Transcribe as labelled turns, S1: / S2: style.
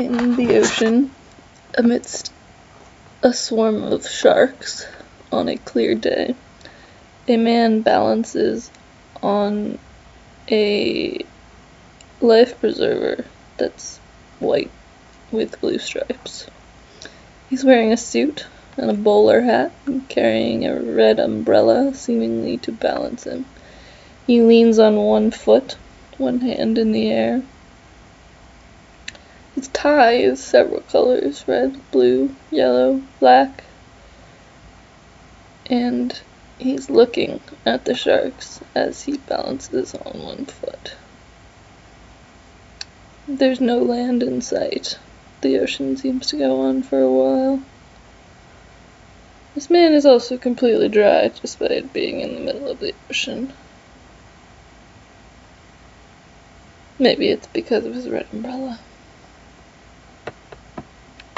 S1: In the ocean, amidst a swarm of sharks on a clear day, a man balances on a life preserver that's white with blue stripes. He's wearing a suit and a bowler hat and carrying a red umbrella, seemingly to balance him. He leans on one foot, one hand in the air. His tie is several colors: red, blue, yellow, black. And he's looking at the sharks as he balances on one foot. There's no land in sight. The ocean seems to go on for a while. This man is also completely dry, despite being in the middle of the ocean. Maybe it's because of his red umbrella.